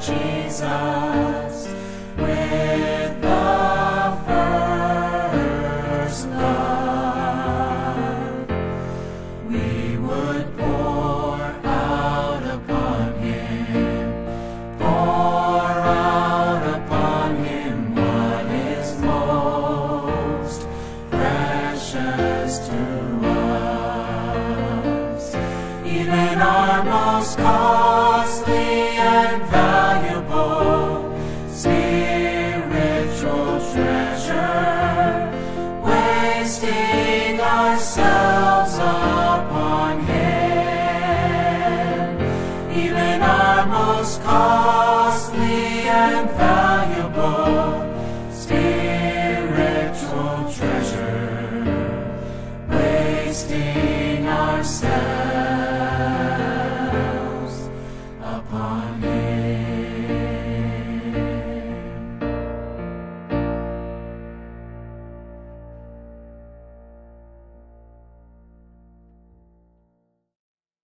Jesus with the first love. We would pour out upon Him, pour out upon Him what is most precious to us, even our most costly and valuable spiritual treasure, wasting ourselves upon Him, even our most costly and valuable spiritual treasure, wasting